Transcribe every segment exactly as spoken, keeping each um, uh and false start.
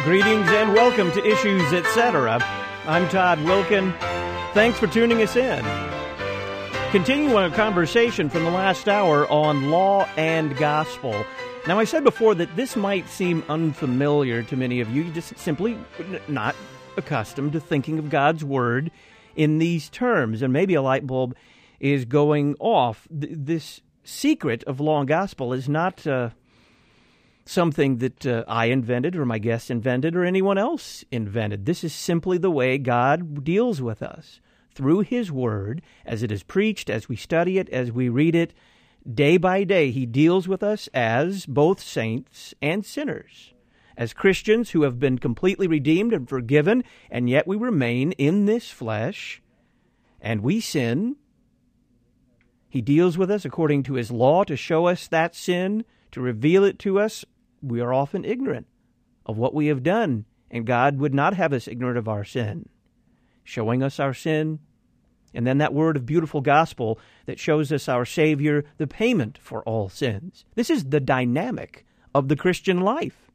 Greetings and welcome to Issues, et cetera. I'm Todd Wilkin. Thanks for tuning us in. Continuing our conversation from the last hour on law and gospel. Now, I said before that this might seem unfamiliar to many of you. You're just simply not accustomed to thinking of God's Word in these terms, and maybe a light bulb is going off. This secret of law and gospel is not uh, something that uh, I invented or my guests invented or anyone else invented. This is simply the way God deals with us through His Word, as it is preached, as we study it, as we read it. Day by day, He deals with us as both saints and sinners, as Christians who have been completely redeemed and forgiven, and yet we remain in this flesh, and we sin. He deals with us according to His law to show us that sin, to reveal it to us. We are often ignorant of what we have done, and God would not have us ignorant of our sin, showing us our sin, and then that word of beautiful gospel that shows us our Savior, the payment for all sins. This is the dynamic of the Christian life.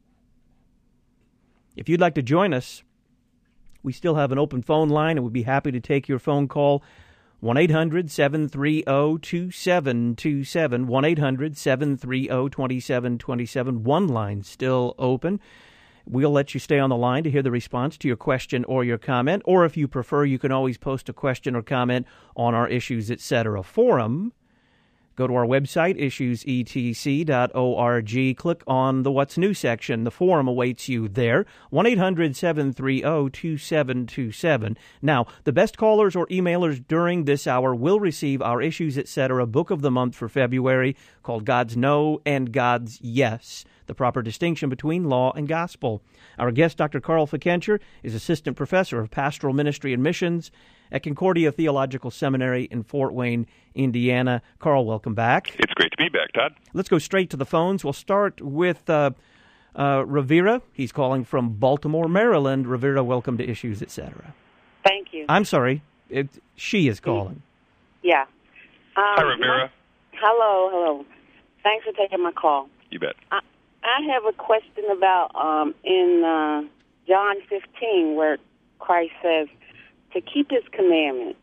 If you'd like to join us, we still have an open phone line, and we'd be happy to take your phone call. one eight hundred seven three zero two seven two seven, one eight hundred seven three zero two seven two seven. One line still open. We'll let you stay on the line to hear the response to your question or your comment, or if you prefer, you can always post a question or comment on our Issues, et cetera forum. Go to our website, issues e t c dot org. Click on the What's New section. The forum awaits you there. one eight hundred seven three zero two seven two seven. Now, the best callers or emailers during this hour will receive our Issues, et cetera book of the month for February, called God's No and God's Yes, the proper distinction between law and gospel. Our guest, Doctor Carl Fickenscher, is Assistant Professor of Pastoral Ministry and Missions at Concordia Theological Seminary in Fort Wayne, Indiana. Carl, welcome back. It's great to be back, Todd. Let's go straight to the phones. We'll start with uh, uh, Rivera. He's calling from Baltimore, Maryland. Rivera, welcome to Issues, et cetera. Thank you. I'm sorry. It, she is calling. Yeah. Um, Hi, Rivera. My, hello, hello. Thanks for taking my call. You bet. I, I have a question about um, in uh, John fifteen, where Christ says to keep His commandments.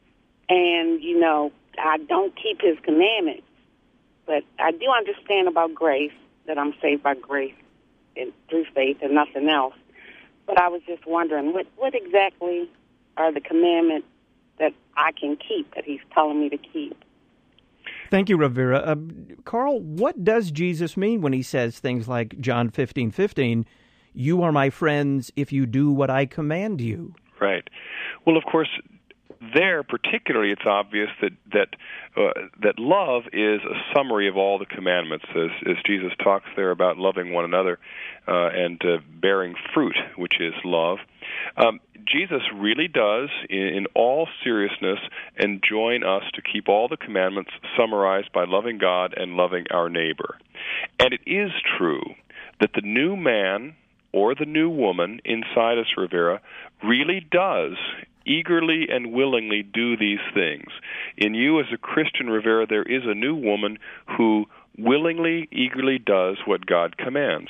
And, you know, I don't keep His commandments, but I do understand about grace, that I'm saved by grace and through faith and nothing else. But I was just wondering, what, what exactly are the commandments that I can keep, that He's telling me to keep? Thank you, Rivera. Uh, Carl, what does Jesus mean when He says things like John fifteen fifteen, you are my friends if you do what I command you? Right. Well, of course, there particularly it's obvious that that uh, that love is a summary of all the commandments, as, as Jesus talks there about loving one another uh, and uh, bearing fruit, which is love. Um, Jesus really does, in, in all seriousness, enjoin us to keep all the commandments summarized by loving God and loving our neighbor. And it is true that the new man or the new woman inside us, Rivera, really does eagerly and willingly do these things. In you as a Christian, Rivera, there is a new woman who willingly, eagerly does what God commands.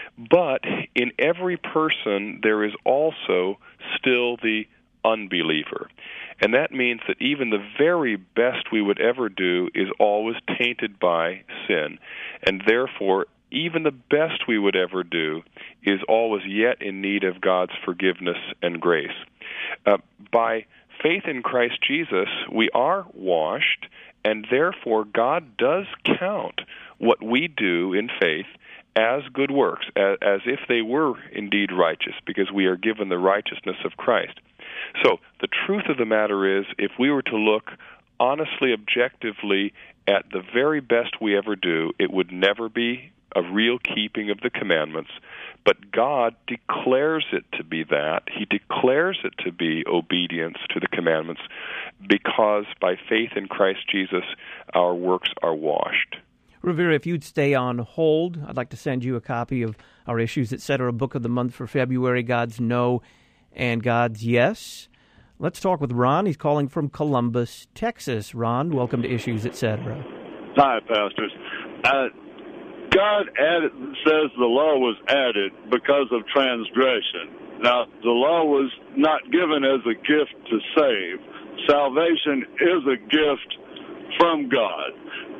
But in every person, there is also still the unbeliever. And that means that even the very best we would ever do is always tainted by sin. And therefore, even the best we would ever do is always yet in need of God's forgiveness and grace. Uh, by faith in Christ Jesus, we are washed, and therefore God does count what we do in faith as good works, as, as if they were indeed righteous, because we are given the righteousness of Christ. So the truth of the matter is, if we were to look honestly, objectively at the very best we ever do, it would never be a real keeping of the commandments, but God declares it to be that. He declares it to be obedience to the commandments because by faith in Christ Jesus, our works are washed. Rivera, if you'd stay on hold, I'd like to send you a copy of our Issues, et cetera book of the month for February, God's No and God's Yes. Let's talk with Ron. He's calling from Columbus, Texas. Ron, welcome to Issues, et cetera. Hi, pastors. Uh, God added, says the law was added because of transgression. Now, the law was not given as a gift to save. Salvation is a gift from God.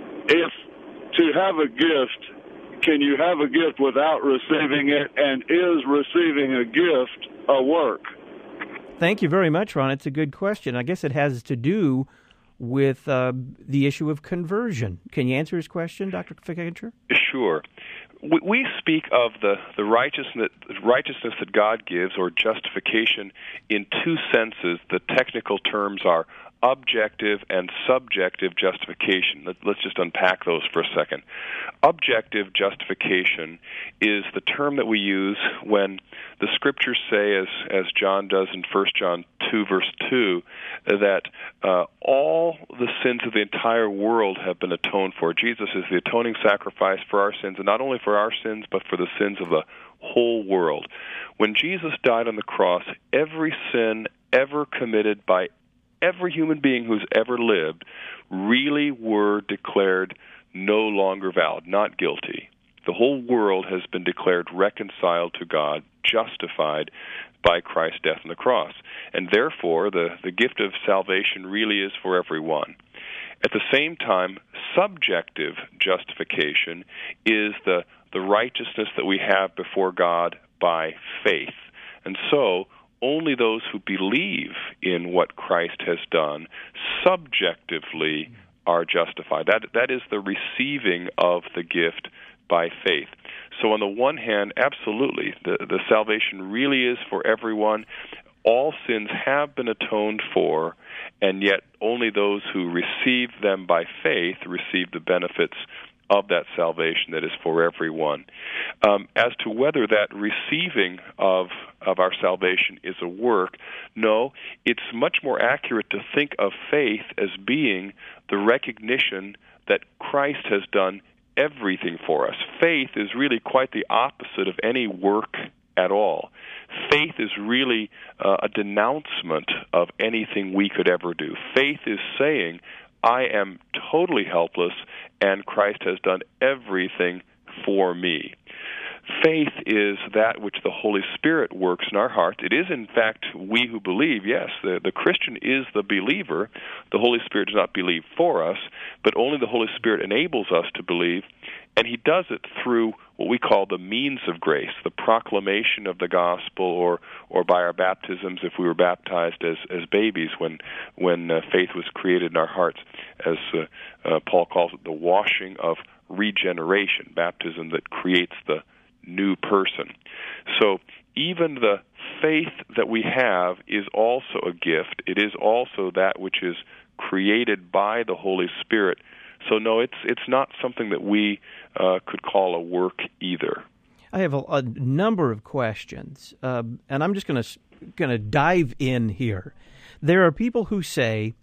If to have a gift, can you have a gift without receiving it? And is receiving a gift a work? Thank you very much, Ron. It's a good question. I guess it has to do with uh, the issue of conversion. Can you answer his question, Doctor Fickenscher? Sure. We, we speak of the, the righteousness, righteousness that God gives, or justification, in two senses. The technical terms are objective and subjective justification. Let, let's just unpack those for a second. Objective justification is the term that we use when the Scriptures say, as, as John does in First John two, verse two, that uh, all the sins of the entire world have been atoned for. Jesus is the atoning sacrifice for our sins, and not only for our sins, but for the sins of the whole world. When Jesus died on the cross, every sin ever committed by every human being who's ever lived really were declared no longer valid, not guilty. The whole world has been declared reconciled to God, justified by Christ's death on the cross. And therefore, the, the gift of salvation really is for everyone. At the same time, subjective justification is the, the righteousness that we have before God by faith. And so, only those who believe in what Christ has done subjectively are justified. That that is the receiving of the gift by faith. So on the one hand, absolutely, the, the salvation really is for everyone. All sins have been atoned for, and yet only those who receive them by faith receive the benefits of that salvation that is for everyone. Um, as to whether that receiving of of our salvation is a work, no, it's much more accurate to think of faith as being the recognition that Christ has done everything for us. Faith is really quite the opposite of any work at all. Faith is really uh, a denouncement of anything we could ever do. Faith is saying, I am totally helpless, and Christ has done everything for me. Faith is that which the Holy Spirit works in our hearts. It is, in fact, we who believe. Yes, the, the Christian is the believer. The Holy Spirit does not believe for us, but only the Holy Spirit enables us to believe, and He does it through what we call the means of grace, the proclamation of the gospel, or or by our baptisms if we were baptized as, as babies when when uh, faith was created in our hearts, as uh, uh, Paul calls it, the washing of regeneration, baptism that creates the new person. So even the faith that we have is also a gift. It is also that which is created by the Holy Spirit. So no, it's it's not something that we uh, could call a work either. I have a, a number of questions, uh, and I'm just going to going to dive in here. There are people who say,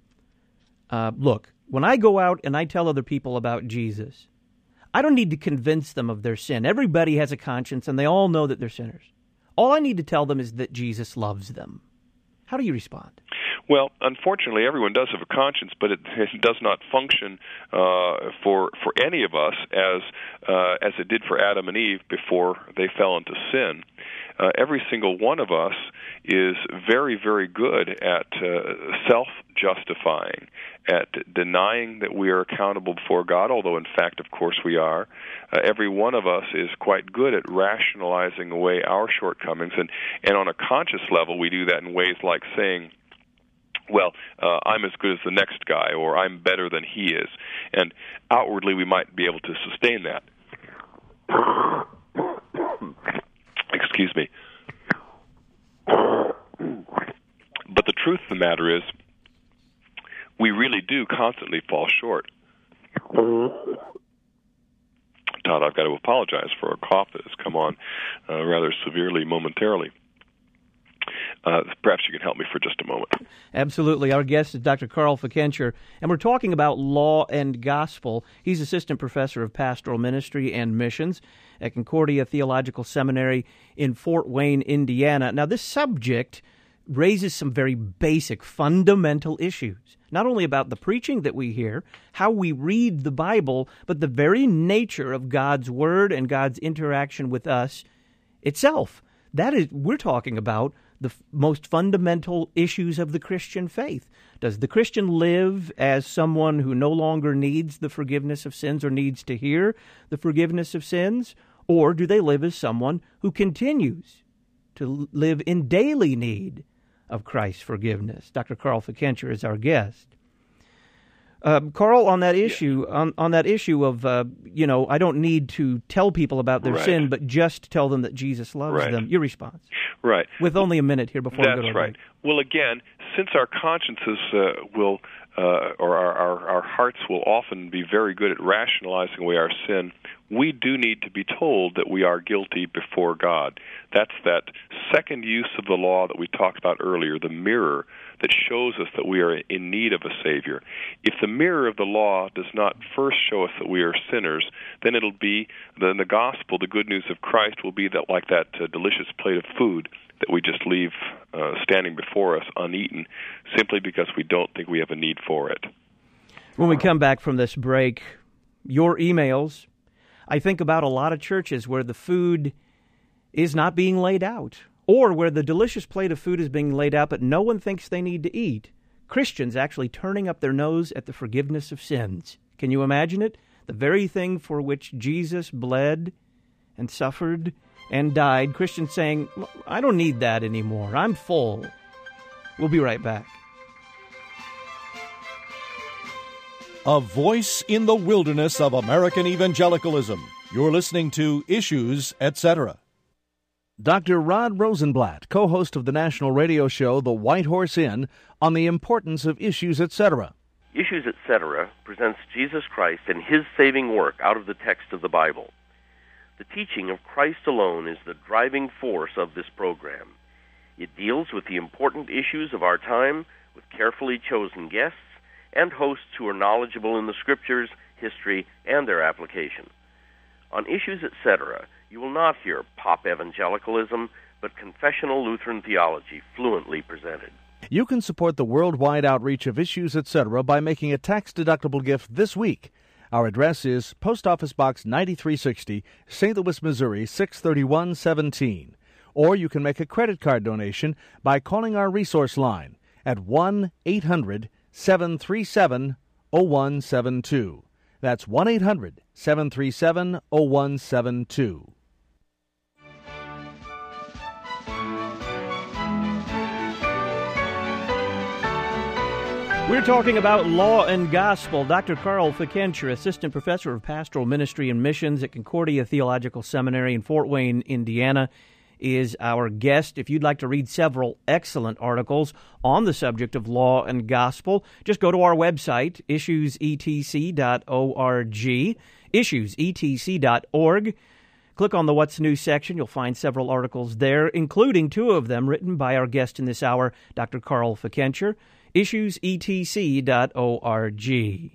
uh, "Look, when I go out and I tell other people about Jesus, I don't need to convince them of their sin. Everybody has a conscience, and they all know that they're sinners. All I need to tell them is that Jesus loves them." How do you respond? Well, unfortunately, everyone does have a conscience, but it, it does not function uh, for for any of us as uh, as it did for Adam and Eve before they fell into sin. Uh, every single one of us is very, very good at uh, self-justifying, at denying that we are accountable before God, although in fact, of course, we are. Uh, every one of us is quite good at rationalizing away our shortcomings, and, and on a conscious level, we do that in ways like saying, well, uh, I'm as good as the next guy, or I'm better than he is. And outwardly, we might be able to sustain that. Excuse me. But the truth of the matter is, we really do constantly fall short. Todd, I've got to apologize for a cough that has come on uh, rather severely momentarily. Uh, perhaps you can help me for just a moment. Absolutely. Our guest is Doctor Carl Fickenscher, and we're talking about law and gospel. He's assistant professor of pastoral ministry and missions at Concordia Theological Seminary in Fort Wayne, Indiana. Now, this subject raises some very basic, fundamental issues, not only about the preaching that we hear, how we read the Bible, but the very nature of God's Word and God's interaction with us itself. That is, we're talking about the f- most fundamental issues of the Christian faith. Does the Christian live as someone who no longer needs the forgiveness of sins or needs to hear the forgiveness of sins? Or do they live as someone who continues to live in daily need of Christ's forgiveness? Doctor Carl Fickenscher is our guest. Uh, Carl, on that issue, yeah. on, on that issue of, uh, you know, I don't need to tell people about their right. sin, but just tell them that Jesus loves right. them. Your response. Right. With only a minute here before That's we go to right. break. Well, again, since our consciences uh, will, uh, or our, our, our hearts will often be very good at rationalizing away our sin, we do need to be told that we are guilty before God. That's that second use of the law that we talked about earlier, the mirror that shows us that we are in need of a Savior. If the mirror of the law does not first show us that we are sinners, then it'll be, then the gospel, the good news of Christ, will be that like that uh, delicious plate of food that we just leave uh, standing before us uneaten simply because we don't think we have a need for it. When we come back from this break, your emails, I think about a lot of churches where the food is not being laid out, or where the delicious plate of food is being laid out, but no one thinks they need to eat. Christians actually turning up their nose at the forgiveness of sins. Can you imagine it? The very thing for which Jesus bled and suffered and died. Christians saying, I don't need that anymore. I'm full. We'll be right back. A voice in the wilderness of American evangelicalism. You're listening to Issues, et cetera. Doctor Rod Rosenblatt, co-host of the national radio show The White Horse Inn, on the importance of Issues, et cetera. Issues, et cetera presents Jesus Christ and His saving work out of the text of the Bible. The teaching of Christ alone is the driving force of this program. It deals with the important issues of our time with carefully chosen guests and hosts who are knowledgeable in the Scriptures, history, and their application. On Issues, et cetera, you will not hear pop evangelicalism, but confessional Lutheran theology fluently presented. You can support the worldwide outreach of Issues, et cetera by making a tax-deductible gift this week. Our address is Post Office Box ninety-three sixty, Saint Louis, Missouri, six thirty-one seventeen. Or you can make a credit card donation by calling our resource line at one eight hundred seven three seven oh one seven two. That's one eight hundred seven three seven oh one seven two. We're talking about law and gospel. Doctor Carl Fickenscher, Assistant Professor of Pastoral Ministry and Missions at Concordia Theological Seminary in Fort Wayne, Indiana, is our guest. If you'd like to read several excellent articles on the subject of law and gospel, just go to our website, issues e t c dot org, issues e t c dot org. Click on the What's New section. You'll find several articles there, including two of them written by our guest in this hour, Doctor Carl Fickenscher. issues e t c dot org.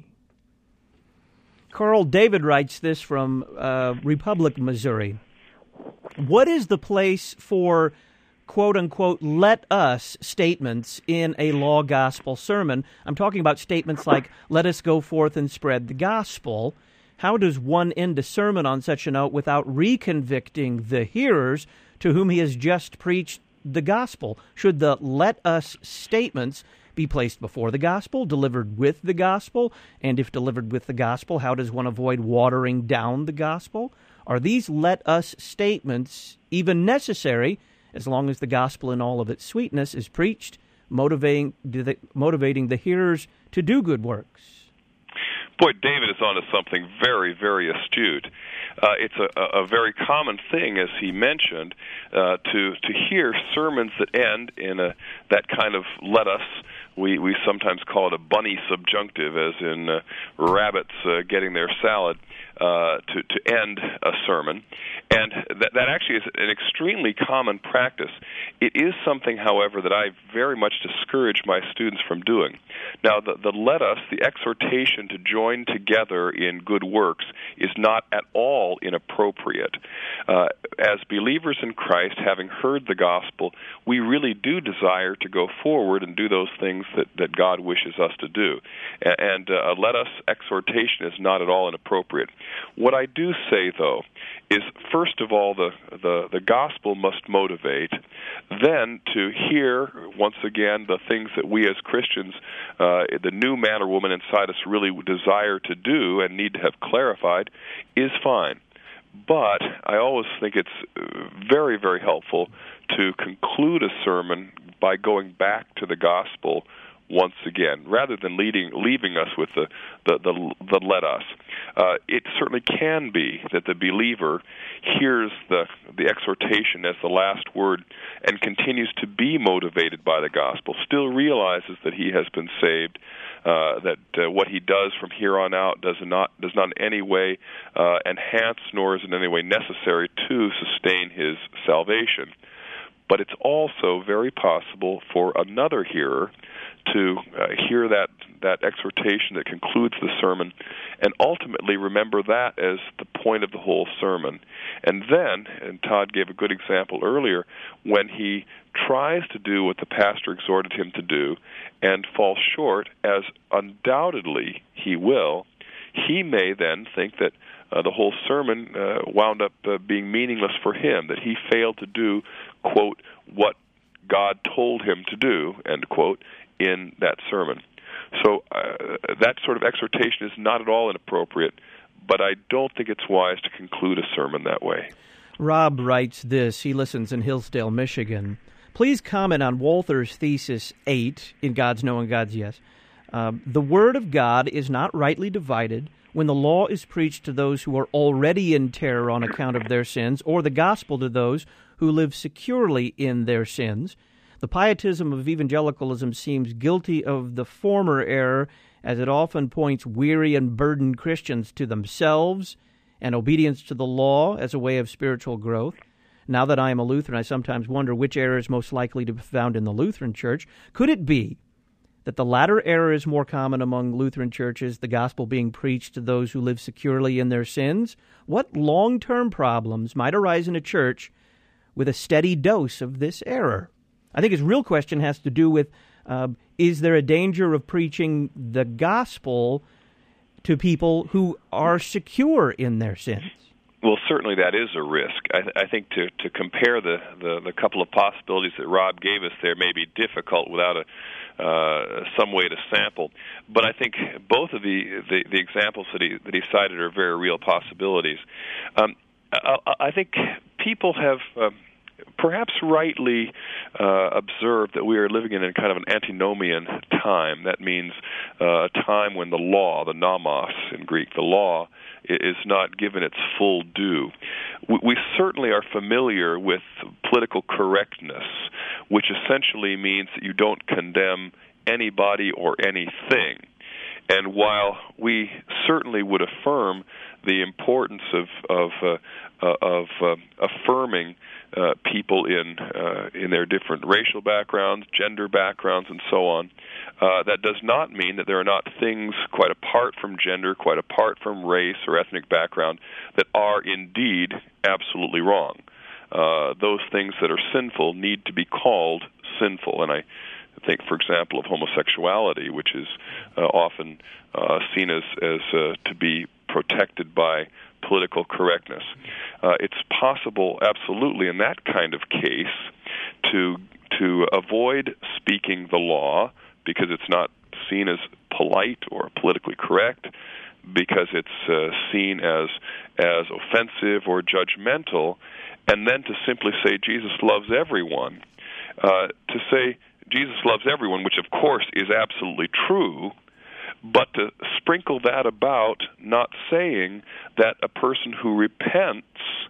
Carl, David writes this from uh, Republic, Missouri. What is the place for, quote-unquote, let us statements in a law-gospel sermon? I'm talking about statements like, let us go forth and spread the gospel. How does one end a sermon on such a note without reconvicting the hearers to whom he has just preached the gospel? Should the let us statements be placed before the gospel, delivered with the gospel? And if delivered with the gospel, how does one avoid watering down the gospel? Are these let us statements even necessary as long as the gospel in all of its sweetness is preached, motivating the, motivating the hearers to do good works? Boy, David is onto something very, very astute. Uh, it's a, a very common thing, as he mentioned, uh, to to hear sermons that end in a that kind of let us. We we sometimes call it a bunny subjunctive, as in uh, rabbits uh, getting their salad. uh, to, to end a sermon, and that, that actually is an extremely common practice. It is something, however, that I very much discourage my students from doing. Now, the, the let us, the exhortation to join together in good works, is not at all inappropriate. Uh, as believers in Christ, having heard the gospel, we really do desire to go forward and do those things that, that God wishes us to do. And, and uh, a let us exhortation is not at all inappropriate. What I do say, though, is first of all the, the, the gospel must motivate, then to hear, once again, the things that we as Christians, uh, the new man or woman inside us really desire to do and need to have clarified, is fine. But I always think it's very, very helpful to conclude a sermon by going back to the gospel once again, rather than leading, leaving us with the, the, the, the let us. Uh, it certainly can be that the believer hears the, the exhortation as the last word and continues to be motivated by the gospel, still realizes that he has been saved, uh, that uh, what he does from here on out does not, does not in any way uh, enhance nor is in any way necessary to sustain his salvation. But it's also very possible for another hearer to uh, hear that, that exhortation that concludes the sermon and ultimately remember that as the point of the whole sermon. And then, and Todd gave a good example earlier, when he tries to do what the pastor exhorted him to do and falls short, as undoubtedly he will, he may then think that uh, the whole sermon uh, wound up uh, being meaningless for him, that he failed to do, quote, what God told him to do, end quote, in that sermon. So uh, that sort of exhortation is not at all inappropriate, but I don't think it's wise to conclude a sermon that way. Rob writes this. He listens in Hillsdale, Michigan. Please comment on Walther's Thesis eight in God's No and God's Yes. Uh, the Word of God is not rightly divided when the law is preached to those who are already in terror on account of their sins, or the gospel to those who live securely in their sins. The pietism of evangelicalism seems guilty of the former error, as it often points weary and burdened Christians to themselves and obedience to the law as a way of spiritual growth. Now that I am a Lutheran, I sometimes wonder which error is most likely to be found in the Lutheran Church. Could it be that the latter error is more common among Lutheran churches, the gospel being preached to those who live securely in their sins? What long-term problems might arise in a church with a steady dose of this error? I think his real question has to do with, uh, is there a danger of preaching the gospel to people who are secure in their sins? Well, certainly that is a risk. I, th- I think to, to compare the, the, the couple of possibilities that Rob gave us there may be difficult without a uh, some way to sample. But I think both of the, the, the examples that he, that he cited are very real possibilities. Um, I, I think people have uh, perhaps rightly uh, observed that we are living in a kind of an antinomian time. That means uh, a time when the law, the nomos in Greek, the law, is not given its full due. We certainly are familiar with political correctness, which essentially means that you don't condemn anybody or anything. And while we certainly would affirm the importance of of uh, uh, of uh, affirming uh, people in uh, in their different racial backgrounds, gender backgrounds, and so on, uh, that does not mean that there are not things quite apart from gender, quite apart from race or ethnic background, that are indeed absolutely wrong. Uh, those things that are sinful need to be called sinful, and I think, for example, of homosexuality, which is uh, often uh, seen as, as uh, to be protected by political correctness. Uh, it's possible, absolutely, in that kind of case, to to avoid speaking the law because it's not seen as polite or politically correct, because it's uh, seen as as offensive or judgmental, and then to simply say Jesus loves everyone. Uh, to say Jesus loves everyone, which of course is absolutely true, but to sprinkle that about, not saying that a person who repents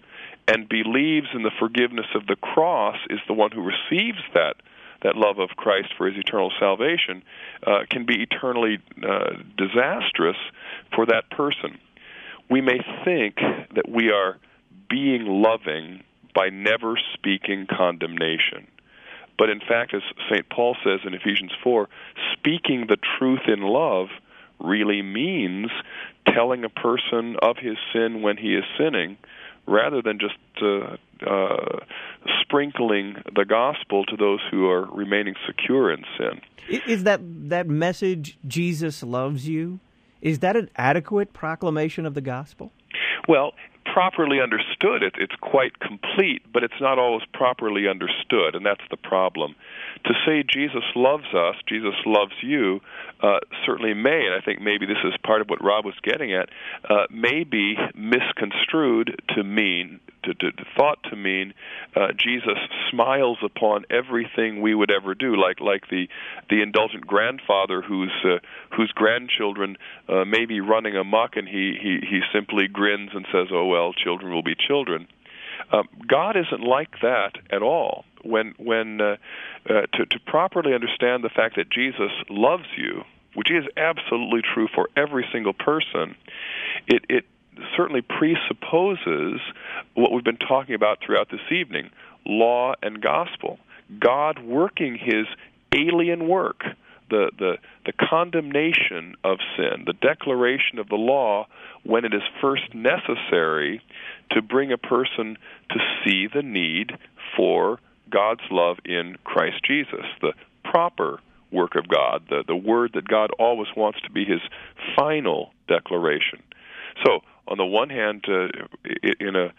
and believes in the forgiveness of the cross is the one who receives that that love of Christ for his eternal salvation, uh, can be eternally uh, disastrous for that person. we may think that we are being loving by never speaking condemnation. But in fact, as Saint Paul says in Ephesians four, speaking the truth in love really means telling a person of his sin when he is sinning, rather than just uh, uh, sprinkling the gospel to those who are remaining secure in sin. Is that that message, Jesus loves you, is that an adequate proclamation of the gospel? Well, properly understood, it, it's quite complete, but it's not always properly understood, and that's the problem. To say Jesus loves us, Jesus loves you, uh, certainly may, and I think maybe this is part of what Rob was getting at, uh, may be misconstrued to mean, to, to, to thought to mean, uh, Jesus smiles upon everything we would ever do, like like the the indulgent grandfather whose uh, whose grandchildren uh, may be running amok, and he, he, he simply grins and says, "Oh well, children will be children." Um, God isn't like that at all. When when uh, uh, to, to properly understand the fact that Jesus loves you, which is absolutely true for every single person, it, it certainly presupposes what we've been talking about throughout this evening, law and gospel. God working his alien work, the, the, the condemnation of sin, the declaration of the law when it is first necessary to bring a person to see the need for God's love in Christ Jesus, the proper work of God, the, the word that God always wants to be his final declaration. So, on the one hand, uh, in a,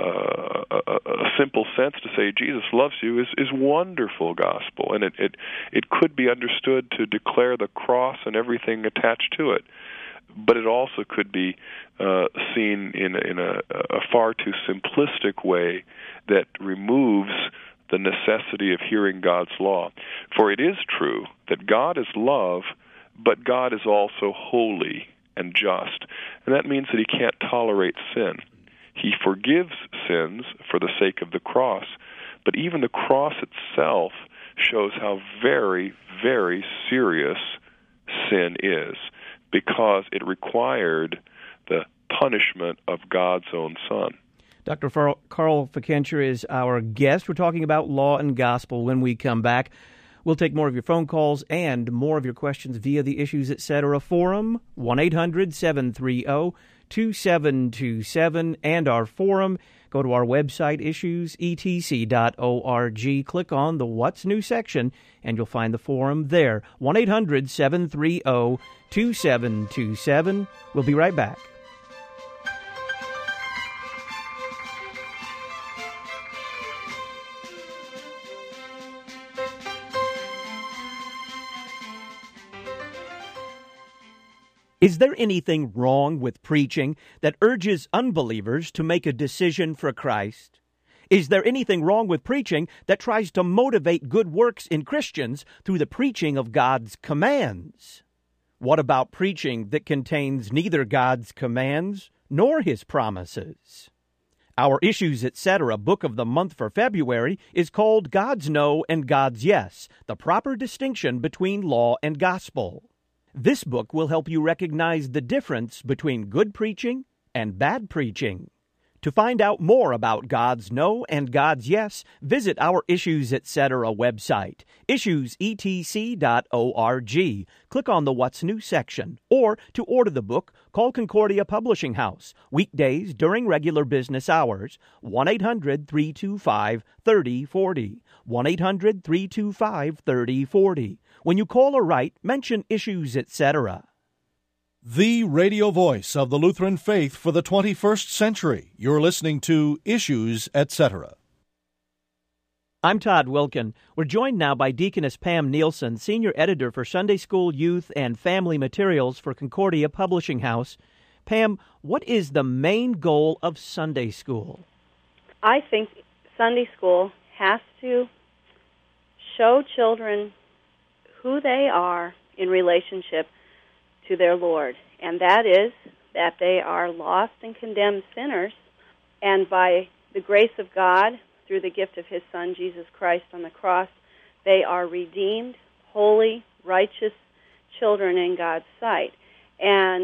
uh, a, a simple sense, to say Jesus loves you is, is wonderful gospel, and it, it, it could be understood to declare the cross and everything attached to it. But it also could be uh, seen in, in a, a far too simplistic way that removes the necessity of hearing God's law. For it is true that God is love, but God is also holy and just. And that means that he can't tolerate sin. He forgives sins for the sake of the cross, but even the cross itself shows how very, very serious sin is, because it required the punishment of God's own Son. Doctor Carl Fickenscher is our guest. We're talking about law and gospel. When we come back, we'll take more of your phone calls and more of your questions via the Issues Etc. forum, one eight hundred seven three zero two seven two seven, and our forum. Go to our website, issues e t c dot org. Click on the What's New section, and you'll find the forum there. one eight hundred seven three zero two seven two seven. We'll be right back. Is there anything wrong with preaching that urges unbelievers to make a decision for Christ? Is there anything wrong with preaching that tries to motivate good works in Christians through the preaching of God's commands? What about preaching that contains neither God's commands nor his promises? Our Issues Etc. book of the month for February is called God's No and God's Yes, the proper distinction between law and gospel. This book will help you recognize the difference between good preaching and bad preaching. To find out more about God's No and God's Yes, visit our Issues Etc. website, issues e t c dot org. Click on the What's New section. Or to order the book, call Concordia Publishing House, weekdays during regular business hours, one eight hundred three two five three zero four zero, one eight hundred three two five three zero four zero. When you call or write, mention Issues Etc. The radio voice of the Lutheran faith for the twenty-first century. You're listening to Issues Etc. I'm Todd Wilkin. We're joined now by Deaconess Pam Nielsen, Senior Editor for Sunday School, Youth, and Family Materials for Concordia Publishing House. Pam, what is the main goal of Sunday School? I think Sunday School has to show children who they are in relationship to their Lord, and that is that they are lost and condemned sinners, and by the grace of God, through the gift of his Son, Jesus Christ, on the cross, they are redeemed, holy, righteous children in God's sight. And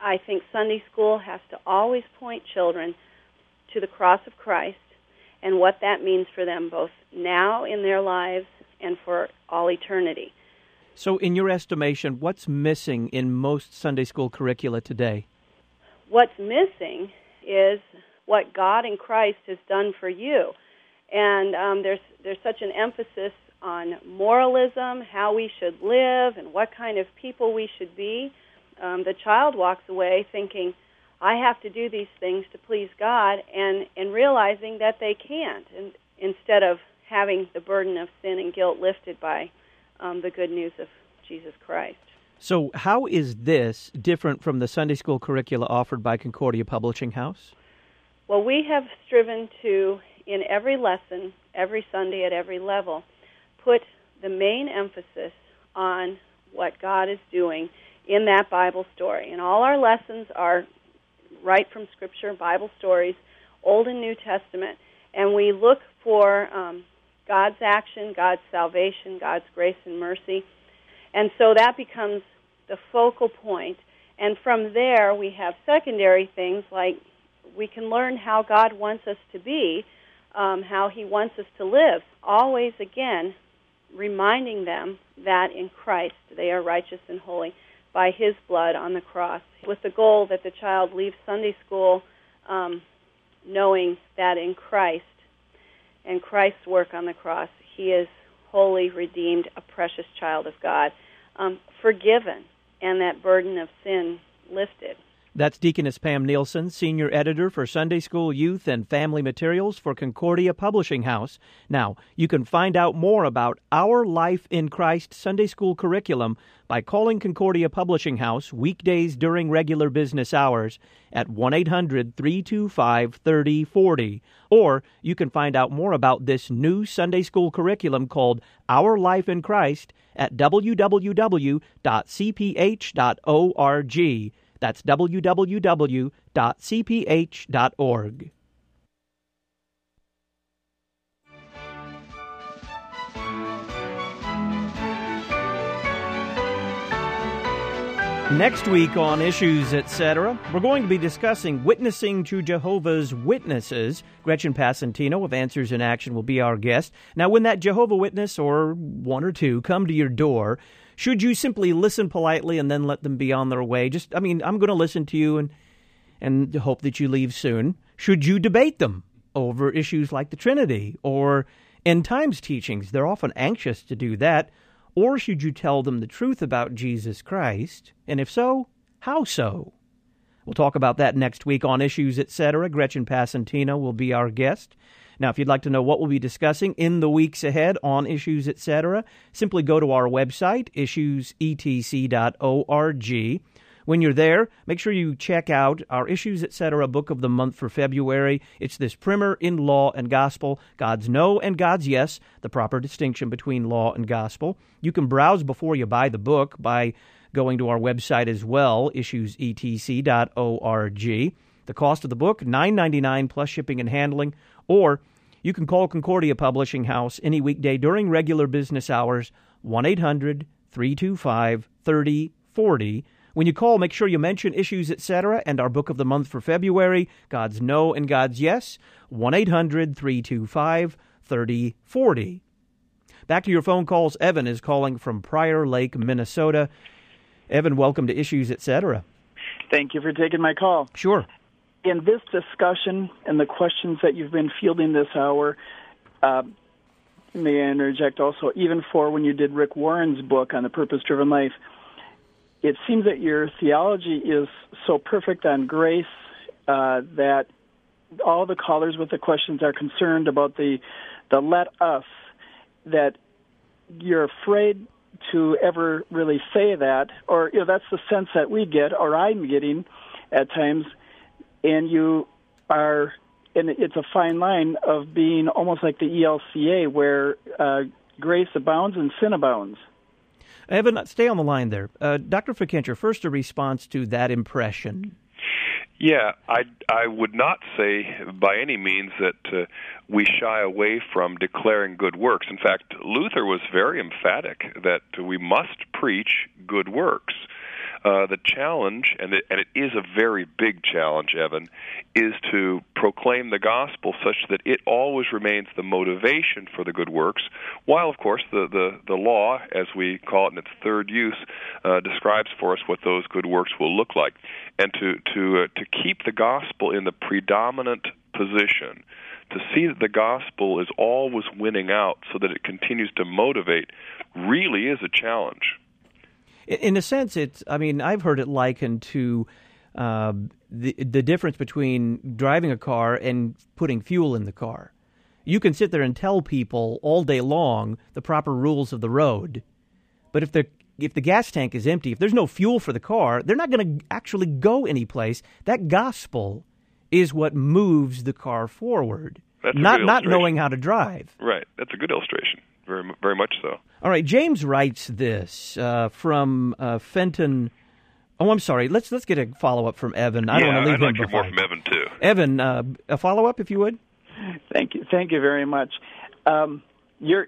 I think Sunday school has to always point children to the cross of Christ and what that means for them both now in their lives and for all eternity. So in your estimation, what's missing in most Sunday school curricula today? What's missing is what God in Christ has done for you. And um, there's there's such an emphasis on moralism, how we should live, and what kind of people we should be. Um, the child walks away thinking, I have to do these things to please God, and, and realizing that they can't, and instead of having the burden of sin and guilt lifted by um, the good news of Jesus Christ. So how is this different from the Sunday school curricula offered by Concordia Publishing House? Well, we have striven to, in every lesson, every Sunday at every level, put the main emphasis on what God is doing in that Bible story. And all our lessons are right from Scripture, Bible stories, Old and New Testament, and we look for um, God's action, God's salvation, God's grace and mercy. And so that becomes the focal point. And from there, we have secondary things like we can learn how God wants us to be, um, how He wants us to live, always, again, reminding them that in Christ they are righteous and holy by His blood on the cross, with the goal that the child leaves Sunday school um, knowing that in Christ and Christ's work on the cross, he is holy, redeemed, a precious child of God, um, forgiven, and that burden of sin lifted. That's Deaconess Pam Nielsen, Senior Editor for Sunday School, Youth, and Family Materials for Concordia Publishing House. Now, you can find out more about Our Life in Christ Sunday School curriculum by calling Concordia Publishing House weekdays during regular business hours at one eight hundred, three two five, three oh four oh. Or you can find out more about this new Sunday School curriculum called Our Life in Christ at w w w dot c p h dot org. That's w w w dot c p h dot org. Next week on Issues, et cetera, we're going to be discussing witnessing to Jehovah's Witnesses. Gretchen Passantino of Answers in Action will be our guest. Now, when that Jehovah Witness, or one or two, come to your door, should you simply listen politely and then let them be on their way? Just, I mean, I'm going to listen to you and and hope that you leave soon. Should you debate them over issues like the Trinity or end times teachings? They're often anxious to do that. Or should you tell them the truth about Jesus Christ? And if so, how so? We'll talk about that next week on Issues, et cetera. Gretchen Passantino will be our guest. Now, if you'd like to know what we'll be discussing in the weeks ahead on Issues, et cetera, simply go to our website, issues e t c dot org. When you're there, make sure you check out our Issues, et cetera book of the month for February. It's this primer in Law and Gospel, God's No and God's Yes, the proper distinction between law and gospel. You can browse before you buy the book by going to our website as well, issues e t c dot org. The cost of the book, nine ninety-nine plus shipping and handling, or you can call Concordia Publishing House any weekday during regular business hours, one eight hundred, three two five, three oh four oh. When you call, make sure you mention Issues, et cetera, and our book of the month for February, God's No and God's Yes, one eight hundred, three two five, three oh four oh. Back to your phone calls. Evan is calling from Prior Lake, Minnesota. Evan, welcome to Issues, et cetera. Thank you for taking my call. Sure. In this discussion and the questions that you've been fielding this hour, uh, may I interject also, even for when you did Rick Warren's book on the purpose-driven life, it seems that your theology is so perfect on grace uh, that all the callers with the questions are concerned about the the let us, that you're afraid to ever really say that, or you know, that's the sense that we get, or I'm getting at times, and you are, and it's a fine line of being almost like the E L C A, where uh, grace abounds and sin abounds. Evan, stay on the line there. Uh, Doctor Fickenscher, first a response to that impression. Yeah, I, I would not say by any means that uh, we shy away from declaring good works. In fact, Luther was very emphatic that we must preach good works. Uh, the challenge, and it, and it is a very big challenge, Evan, is to proclaim the gospel such that it always remains the motivation for the good works, while, of course, the, the, the law, as we call it in its third use, uh, describes for us what those good works will look like. And to, to, uh, to keep the gospel in the predominant position, to see that the gospel is always winning out so that it continues to motivate, really is a challenge. In a sense, it's, I mean, I've heard it likened to uh, the the difference between driving a car and putting fuel in the car. You can sit there and tell people all day long the proper rules of the road, but if the if the gas tank is empty, if there's no fuel for the car, they're not going to actually go anyplace. That gospel is what moves the car forward, That's not not knowing how to drive. Right. That's a good illustration. Very, very much so. All right. James writes this uh, from uh, Fenton. Oh, I'm sorry. Let's let's get a follow up from Evan. I yeah, don't want to leave I'd like him to hear behind. more from Evan too. Evan, uh, a follow up, if you would. Thank you. Thank you very much. Um, you're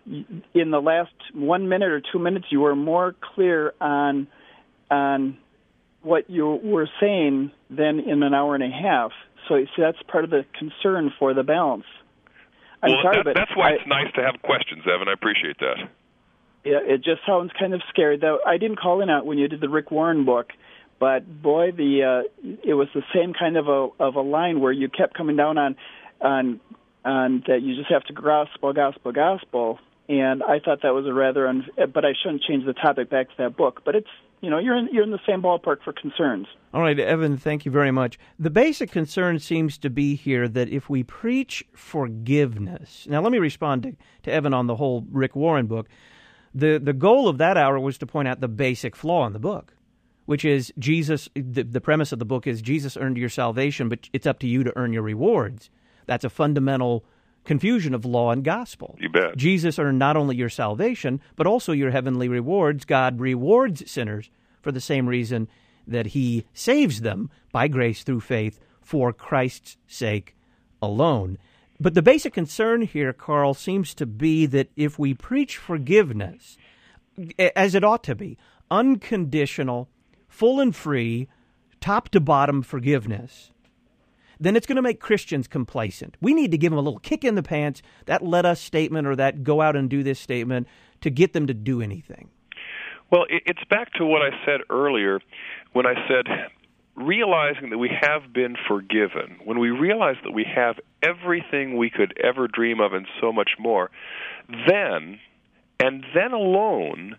in the last one minute or two minutes. You were more clear on on what you were saying than in an hour and a half. So, so that's part of the concern for the balance. I'm well, sorry, that, but that's why I, it's nice to have questions, Evan. I appreciate that. Yeah, it just sounds kind of scary. Though I didn't call in out when you did the Rick Warren book, but boy, the uh, it was the same kind of a of a line where you kept coming down on on on that you just have to gospel, gospel, gospel. And I thought that was a rather, un- but I shouldn't change the topic back to that book. But it's, you know, you're in, you're in the same ballpark for concerns. All right, Evan, thank you very much. The basic concern seems to be here that if we preach forgiveness, now let me respond to, to Evan on the whole Rick Warren book. The the goal of that hour was to point out the basic flaw in the book, which is Jesus, the, the premise of the book is Jesus earned your salvation, but it's up to you to earn your rewards. That's a fundamental confusion of law and gospel. You bet. Jesus earned not only your salvation, but also your heavenly rewards. God rewards sinners for the same reason that he saves them by grace through faith for Christ's sake alone. But the basic concern here, Carl, seems to be that if we preach forgiveness, as it ought to be, unconditional, full and free, top to bottom forgiveness, then it's going to make Christians complacent. We need to give them a little kick in the pants, that let us statement or that go out and do this statement, to get them to do anything. Well, it's back to what I said earlier when I said realizing that we have been forgiven, when we realize that we have everything we could ever dream of and so much more, then, and then alone,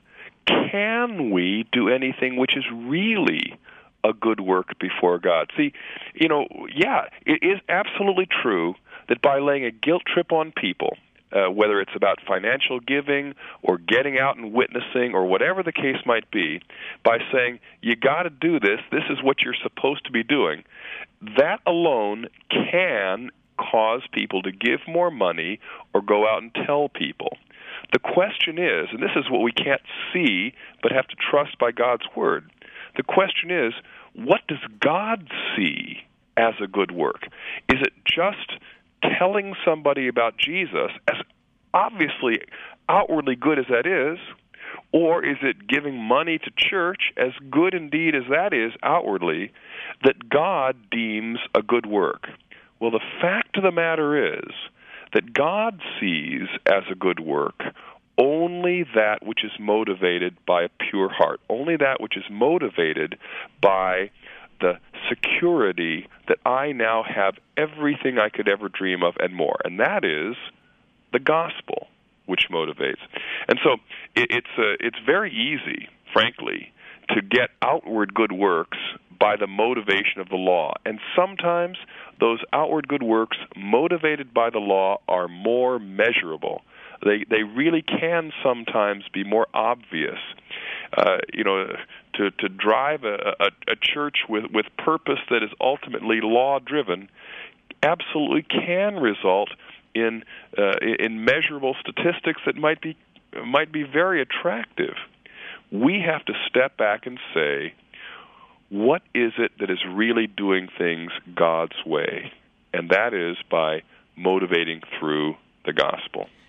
can we do anything which is really a good work before God. See, you know, yeah, it is absolutely true that by laying a guilt trip on people, uh, whether it's about financial giving or getting out and witnessing or whatever the case might be, by saying, you got to do this, this is what you're supposed to be doing, that alone can cause people to give more money or go out and tell people. The question is, and this is what we can't see but have to trust by God's Word, the question is, what does God see as a good work? Is it just telling somebody about Jesus, as obviously outwardly good as that is, or is it giving money to church, as good indeed as that is outwardly, that God deems a good work? Well, the fact of the matter is that God sees as a good work only that which is motivated by a pure heart, only that which is motivated by the security that I now have everything I could ever dream of and more. And that is the gospel, which motivates. And so it, it's uh, it's very easy, frankly, to get outward good works by the motivation of the law. And sometimes those outward good works motivated by the law are more measurable. They they really can sometimes be more obvious. Uh, you know, to to drive a, a, a church with, with purpose that is ultimately law-driven absolutely can result in uh, in measurable statistics that might be might be very attractive. We have to step back and say, what is it that is really doing things God's way? And that is by motivating through the gospel.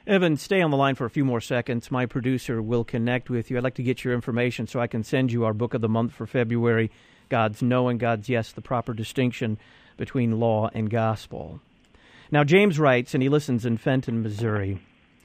Evan, stay on the line for a few more seconds. My producer will connect with you. I'd like to get your information so I can send you our book of the month for February, God's No and God's Yes, the proper distinction between law and gospel. Now, James writes, and he listens in Fenton, Missouri,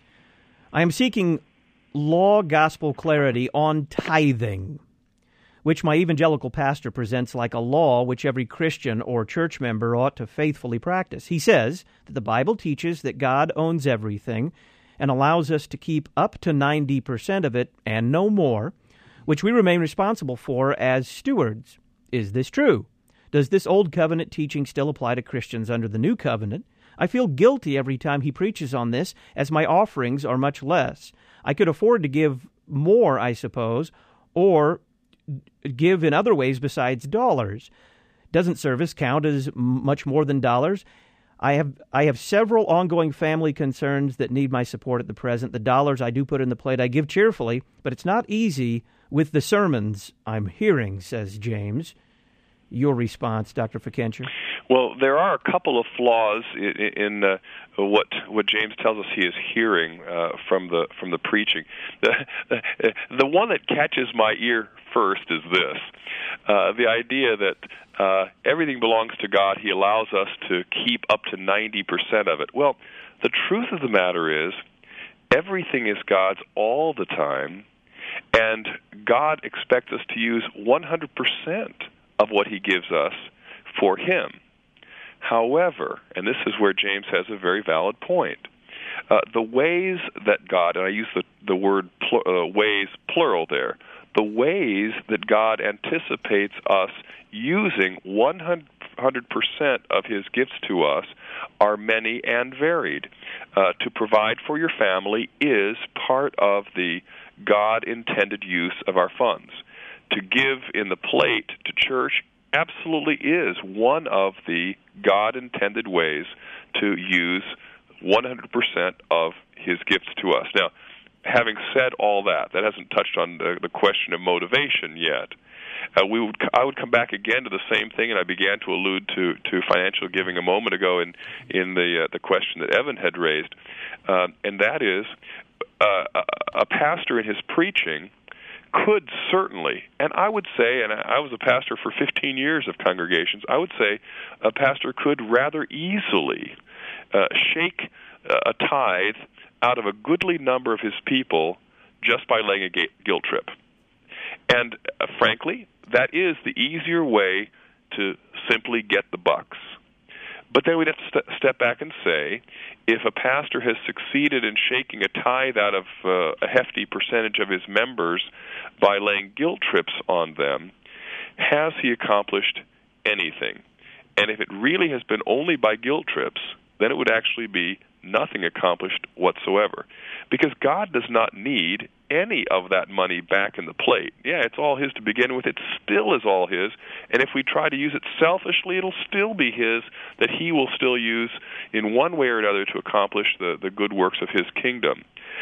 I am seeking law-gospel clarity on tithing, which my evangelical pastor presents like a law which every Christian or church member ought to faithfully practice. He says that the Bible teaches that God owns everything and allows us to keep up to ninety percent of it and no more, which we remain responsible for as stewards. Is this true? Does this old covenant teaching still apply to Christians under the new covenant? I feel guilty every time he preaches on this, as my offerings are much less. I could afford to give more, I suppose, or give in other ways besides dollars. Doesn't service count as much more than dollars? I have I have several ongoing family concerns that need my support at the present. The dollars I do put in the plate I give cheerfully, but it's not easy with the sermons I'm hearing, says James. Your response, Doctor Fickenscher? Well, there are a couple of flaws in, in uh, what what James tells us he is hearing uh, from the from the preaching. The, the the one that catches my ear first is this: uh, the idea that uh, everything belongs to God. He allows us to keep up to ninety percent of it. Well, the truth of the matter is, everything is God's all the time, and God expects us to use one hundred percent of what he gives us for him. However, and this is where James has a very valid point, uh, the ways that God, and I use the, the word pl- uh, ways plural there, the ways that God anticipates us using one hundred percent of his gifts to us are many and varied. Uh, to provide for your family is part of the God-intended use of our funds. To give in the plate to church absolutely is one of the God-intended ways to use one hundred percent of his gifts to us. Now, having said all that, that hasn't touched on the, the question of motivation yet. Uh, we would, I would come back again to the same thing, and I began to allude to, to financial giving a moment ago in, in the, uh, the question that Evan had raised, uh, and that is uh, a, a pastor in his preaching could certainly, and I would say, and I was a pastor for fifteen years of congregations, I would say a pastor could rather easily uh, shake a tithe out of a goodly number of his people just by laying a guilt trip. And uh, frankly, that is the easier way to simply get the bucks. But then we'd have to st- step back and say, if a pastor has succeeded in shaking a tithe out of uh, a hefty percentage of his members by laying guilt trips on them, has he accomplished anything? And if it really has been only by guilt trips, then it would actually be nothing accomplished whatsoever. Because God does not need any of that money back in the plate. Yeah, it's all his to begin with. It still is all his. And if we try to use it selfishly, it'll still be his, that he will still use in one way or another to accomplish the, the good works of his kingdom.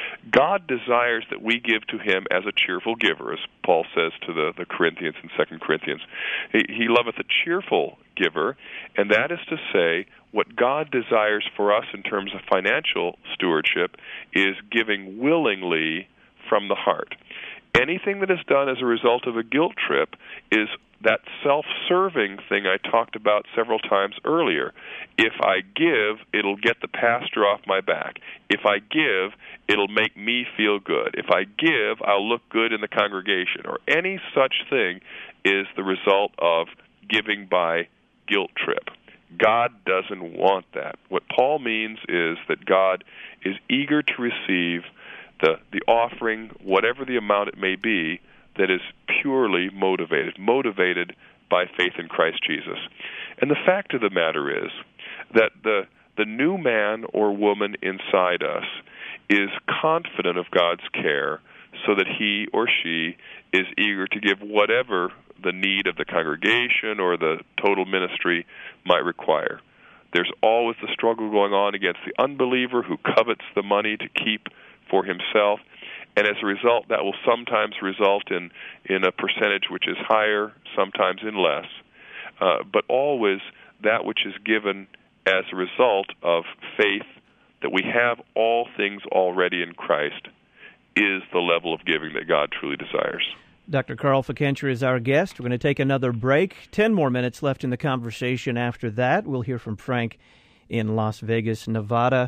God desires that we give to him as a cheerful giver, as Paul says to the, the Corinthians in Second Corinthians. He, he loveth a cheerful giver, and that is to say, what God desires for us in terms of financial stewardship is giving willingly from the heart. Anything that is done as a result of a guilt trip is that self-serving thing I talked about several times earlier. If I give, it'll get the pastor off my back. If I give, it'll make me feel good. If I give, I'll look good in the congregation. Or any such thing is the result of giving by guilt trip. God doesn't want that. What Paul means is that God is eager to receive the, the offering, whatever the amount it may be, that is purely motivated, motivated by faith in Christ Jesus. And the fact of the matter is that the the new man or woman inside us is confident of God's care so that he or she is eager to give whatever the need of the congregation or the total ministry might require. There's always the struggle going on against the unbeliever who covets the money to keep for himself, and as a result, that will sometimes result in, in a percentage which is higher, sometimes in less, uh, but always that which is given as a result of faith that we have all things already in Christ, is the level of giving that God truly desires. Doctor Carl Fickenscher is our guest. We're going to take another break. Ten more minutes left in the conversation after that. We'll hear from Frank in Las Vegas, Nevada.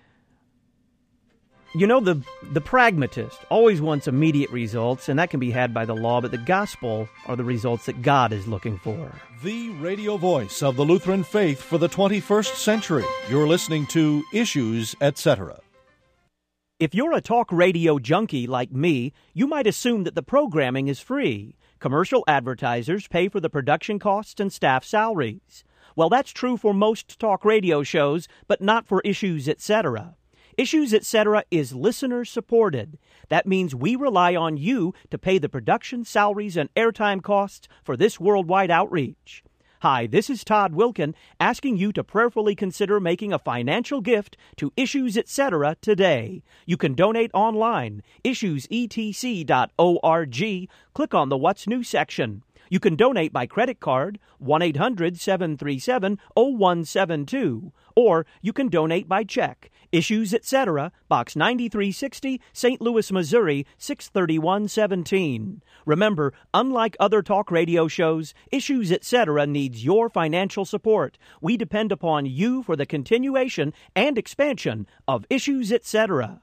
You know, the the pragmatist always wants immediate results, and that can be had by the law, but the gospel are the results that God is looking for. The radio voice of the Lutheran faith for the twenty-first century. You're listening to Issues, et cetera. If you're a talk radio junkie like me, you might assume that the programming is free. Commercial advertisers pay for the production costs and staff salaries. Well, that's true for most talk radio shows, but not for Issues, et cetera. Issues, et cetera is listener-supported. That means we rely on you to pay the production, salaries, and airtime costs for this worldwide outreach. Hi, this is Todd Wilkin, asking you to prayerfully consider making a financial gift to Issues, et cetera today. You can donate online, issues e t c dot org. Click on the What's New section. You can donate by credit card, one eight hundred seven three seven oh one seven two, or you can donate by check. Issues, et cetera, Box ninety-three sixty, Saint Louis, Missouri, six thirty-one seventeen. Remember, unlike other talk radio shows, Issues, et cetera needs your financial support. We depend upon you for the continuation and expansion of Issues, et cetera.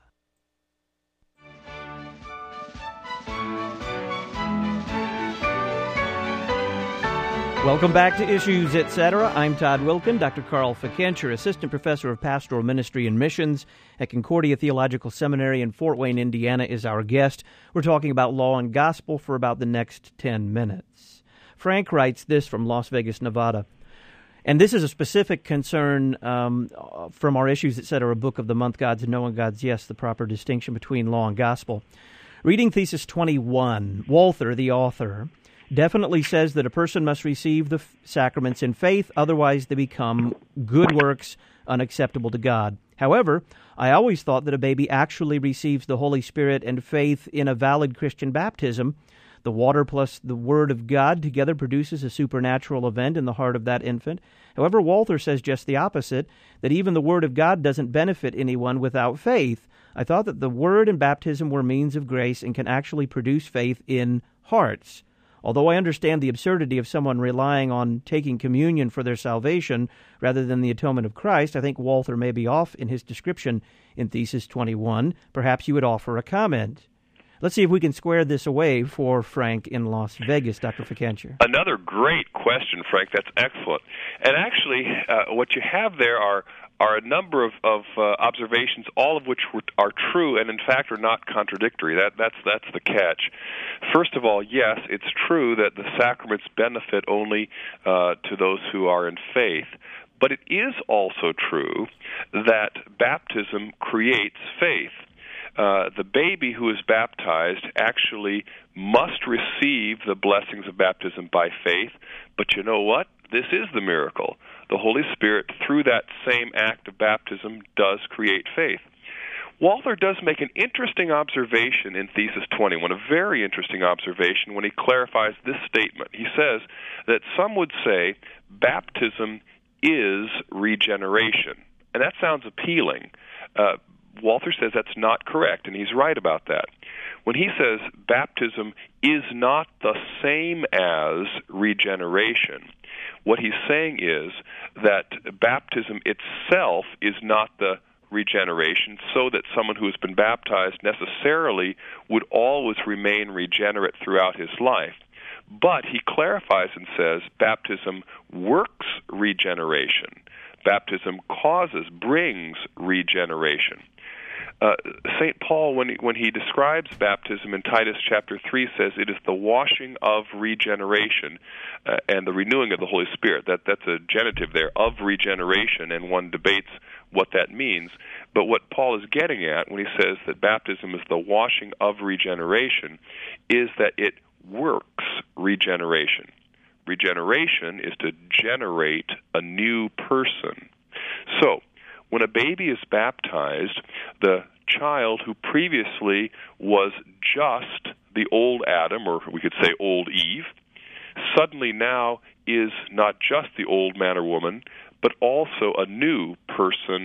Welcome back to Issues, et cetera. I'm Todd Wilkin. Doctor Carl Fickenscher, Assistant Professor of Pastoral Ministry and Missions at Concordia Theological Seminary in Fort Wayne, Indiana, is our guest. We're talking about law and gospel for about the next ten minutes. Frank writes this from Las Vegas, Nevada. And this is a specific concern um, from our Issues, et cetera, book of the month, God's No and God's Yes, the proper distinction between law and gospel. Reading Thesis twenty-one, Walther, the author, definitely says that a person must receive the f- sacraments in faith, otherwise they become good works unacceptable to God. However, I always thought that a baby actually receives the Holy Spirit and faith in a valid Christian baptism. The water plus the Word of God together produces a supernatural event in the heart of that infant. However, Walther says just the opposite, that even the Word of God doesn't benefit anyone without faith. I thought that the Word and baptism were means of grace and can actually produce faith in hearts. Although I understand the absurdity of someone relying on taking communion for their salvation rather than the atonement of Christ, I think Walther may be off in his description in Thesis twenty-one. Perhaps you would offer a comment. Let's see if we can square this away for Frank in Las Vegas, Doctor Fickenscher. Another great question, Frank. That's excellent. And actually, uh, what you have there are are a number of, of uh, observations, all of which were, are true and, in fact, are not contradictory. That, that's, that's the catch. First of all, yes, it's true that the sacraments benefit only uh, to those who are in faith. But it is also true that baptism creates faith. Uh, the baby who is baptized actually must receive the blessings of baptism by faith. But you know what? This is the miracle. The Holy Spirit, through that same act of baptism, does create faith. Walther does make an interesting observation in Thesis twenty-one, a very interesting observation when he clarifies this statement. He says that some would say baptism is regeneration. And that sounds appealing. Uh, Walther says that's not correct, and he's right about that. When he says baptism is not the same as regeneration, what he's saying is that baptism itself is not the regeneration, so that someone who has been baptized necessarily would always remain regenerate throughout his life. But he clarifies and says baptism works regeneration. Baptism causes, brings regeneration. Uh, Saint Paul, when he, when he describes baptism in Titus chapter three, says it is the washing of regeneration uh, and the renewing of the Holy Spirit. That that's a genitive there, of regeneration, and one debates what that means. But what Paul is getting at when he says that baptism is the washing of regeneration is that it works regeneration. Regeneration is to generate a new person. So, when a baby is baptized, the child who previously was just the old Adam, or we could say old Eve, suddenly now is not just the old man or woman, but also a new person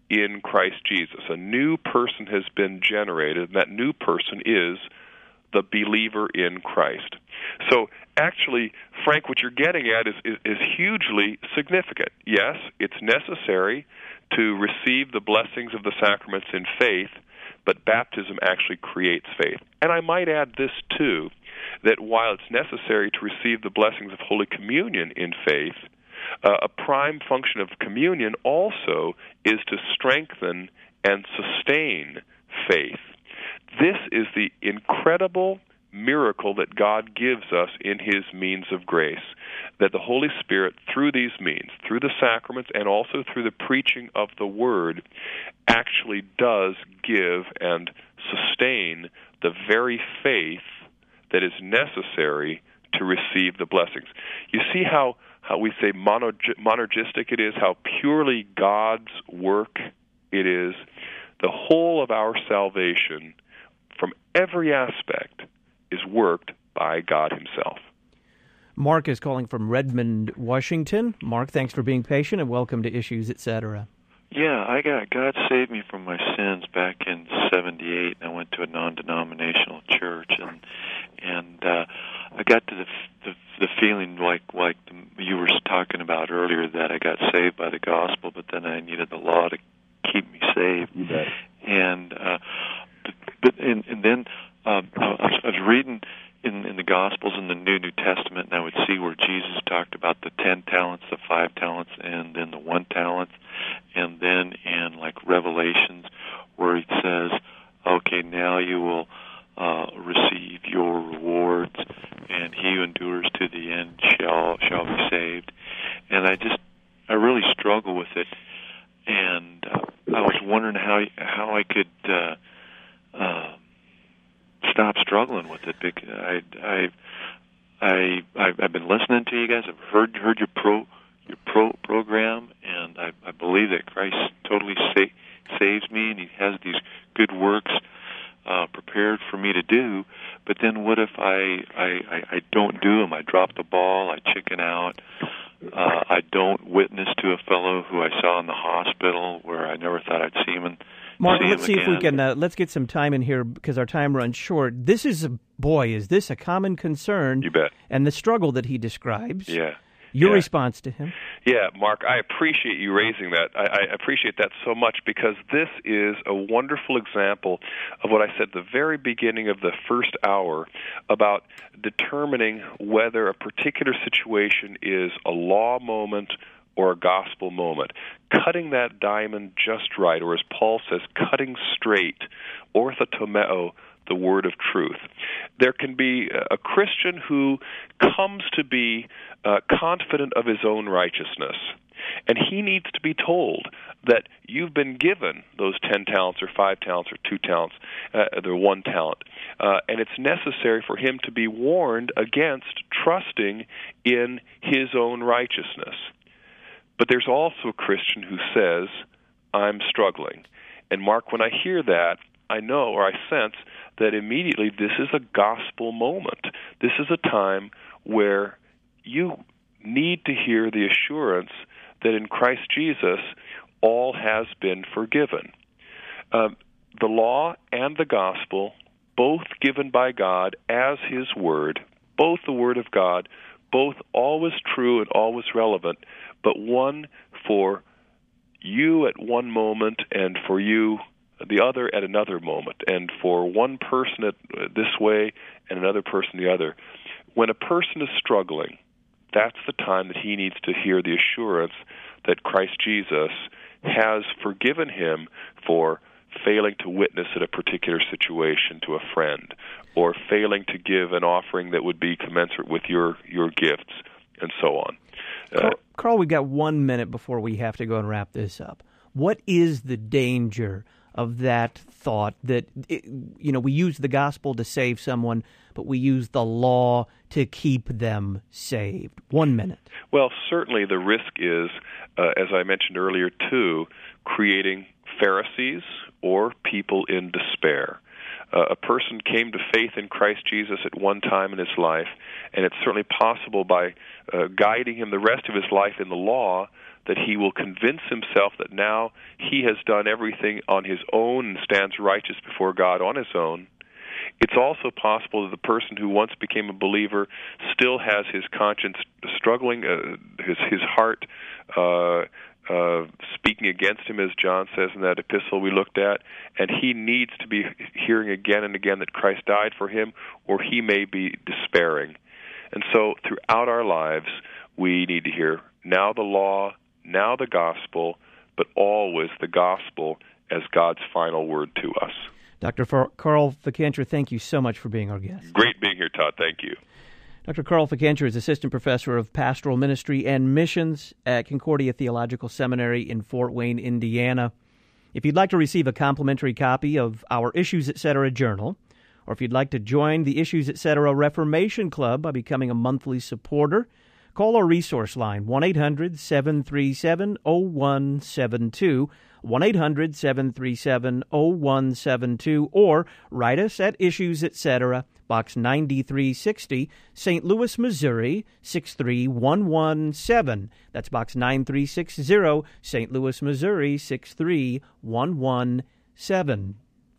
in Christ Jesus. A new person has been generated, and that new person is the believer in Christ. So actually, Frank, what you're getting at is, is, is hugely significant. Yes, it's necessary to receive the blessings of the sacraments in faith, but baptism actually creates faith. And I might add this, too, that while it's necessary to receive the blessings of Holy Communion in faith, uh, a prime function of communion also is to strengthen and sustain faith. This is the incredible miracle that God gives us in His means of grace, that the Holy Spirit, through these means, through the sacraments and also through the preaching of the Word, actually does give and sustain the very faith that is necessary to receive the blessings. You see how, how we say monergistic it is, how purely God's work it is. The whole of our salvation, from every aspect, is worked by God Himself. Mark is calling from Redmond, Washington. Mark, thanks for being patient, and welcome to Issues, et cetera. Yeah, I got God saved me from my sins back in seventy-eight, and I went to a non-denominational church, and and uh, I got to the, the the feeling like like the, you were talking about earlier, that I got saved by the gospel, but then I needed the law to keep me saved. You bet. And uh, but, but and, and then um, I, was, I was reading in, in the Gospels in the New New Testament, and I would see where Jesus talked about the ten talents, the five talents, and then the one talent, and then in like Revelations where He says, "Okay, now you will uh, receive your rewards, and he who endures to the end shall shall be saved." And I just I really struggle with it, and uh, I was wondering how how I could uh, uh, stop struggling with it. Because I I I I've, I've been listening to you guys. I've heard heard your pro your pro program, and I, I believe that Christ totally sa- saves me, and He has these good works uh, prepared for me to do. But then, what if I I, I, I don't do them? I drop the ball. I chicken out. Uh, I don't witness to a fellow who I saw in the hospital where I never thought I'd see him. And Mark, see let's him see again. if we can. Uh, let's get some time in here because our time runs short. This is a boy. Is this a common concern? You bet. And the struggle that he describes. Yeah. Your yeah. response to him? Yeah, Mark, I appreciate you raising that. I, I appreciate that so much because this is a wonderful example of what I said at the very beginning of the first hour about determining whether a particular situation is a law moment or a gospel moment. Cutting that diamond just right, or as Paul says, cutting straight, orthotomeo, the word of truth. There can be a Christian who comes to be uh, confident of his own righteousness, and he needs to be told that you've been given those ten talents or five talents or two talents, uh, or one talent, uh, and it's necessary for him to be warned against trusting in his own righteousness. But there's also a Christian who says, I'm struggling. And Mark, when I hear that, I know or I sense that immediately this is a gospel moment. This is a time where you need to hear the assurance that in Christ Jesus all has been forgiven. Um, the law and the gospel, both given by God as His Word, both the Word of God, both always true and always relevant, but one for you at one moment and for you the other at another moment, and for one person at this way and another person the other. When a person is struggling, that's the time that he needs to hear the assurance that Christ Jesus has forgiven him for failing to witness at a particular situation to a friend, or failing to give an offering that would be commensurate with your, your gifts, and so on. Uh, Carl, Carl, we've got one minute before we have to go and wrap this up. What is the danger of that thought that, it, you know, we use the gospel to save someone, but we use the law to keep them saved? One minute. Well, certainly the risk is, uh, as I mentioned earlier, too, creating Pharisees or people in despair. Uh, a person came to faith in Christ Jesus at one time in his life, and it's certainly possible by uh, guiding him the rest of his life in the law that he will convince himself that now he has done everything on his own and stands righteous before God on his own. It's also possible that the person who once became a believer still has his conscience struggling, uh, his his heart uh, uh, speaking against him, as John says in that epistle we looked at, and he needs to be hearing again and again that Christ died for him, or he may be despairing. And so throughout our lives, we need to hear now the law, now the gospel, but always the gospel as God's final word to us. Doctor Carl Fickenstra, thank you so much for being our guest. Great being here, Todd. Thank you. Doctor Carl Fickenstra is Assistant Professor of Pastoral Ministry and Missions at Concordia Theological Seminary in Fort Wayne, Indiana. If you'd like to receive a complimentary copy of our Issues Etc. journal, or if you'd like to join the Issues Etc. Reformation Club by becoming a monthly supporter, call our resource line, one eight hundred seven three seven oh one seven two, one eight hundred seven three seven oh one seven two, or write us at Issues Etc., Box ninety-three sixty, Saint Louis, Missouri, six three one one seven. That's Box nine three six zero, Saint Louis, Missouri, six three one one seven.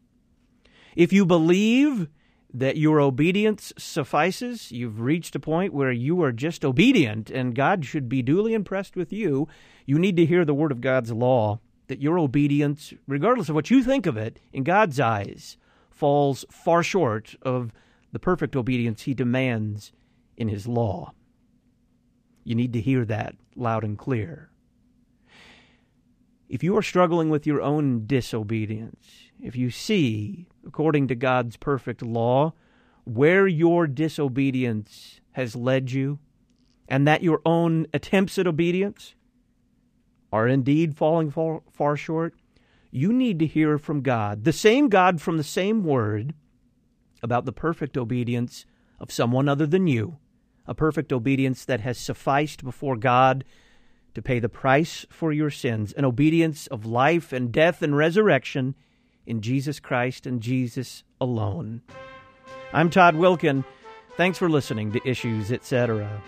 If you believe that your obedience suffices, you've reached a point where you are just obedient and God should be duly impressed with you, you need to hear the word of God's law, that your obedience, regardless of what you think of it, in God's eyes, falls far short of the perfect obedience he demands in his law. You need to hear that loud and clear. If you are struggling with your own disobedience, if you see, according to God's perfect law, where your disobedience has led you, and that your own attempts at obedience are indeed falling far, far short, you need to hear from God, the same God from the same Word, about the perfect obedience of someone other than you, a perfect obedience that has sufficed before God to pay the price for your sins, an obedience of life and death and resurrection in Jesus Christ and Jesus alone. I'm Todd Wilkin. Thanks for listening to Issues Etc.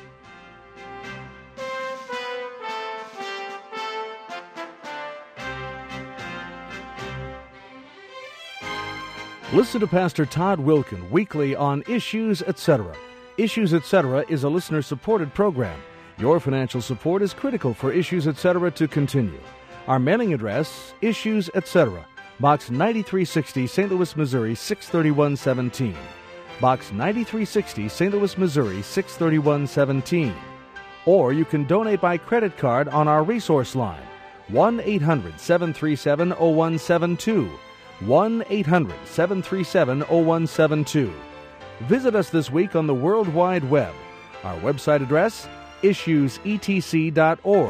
Listen to Pastor Todd Wilkin weekly on Issues Etc. Issues Etc. is a listener-supported program. Your financial support is critical for Issues Etc. to continue. Our mailing address, Issues Etc., Box ninety-three sixty, Saint Louis, Missouri, six thirty-one seventeen. Box ninety-three sixty, Saint Louis, Missouri, six thirty-one seventeen. Or you can donate by credit card on our resource line, one eight hundred seven three seven oh one seven two. one eight hundred seven three seven oh one seven two. Visit us this week on the World Wide Web. Our website address, issues e t c dot org.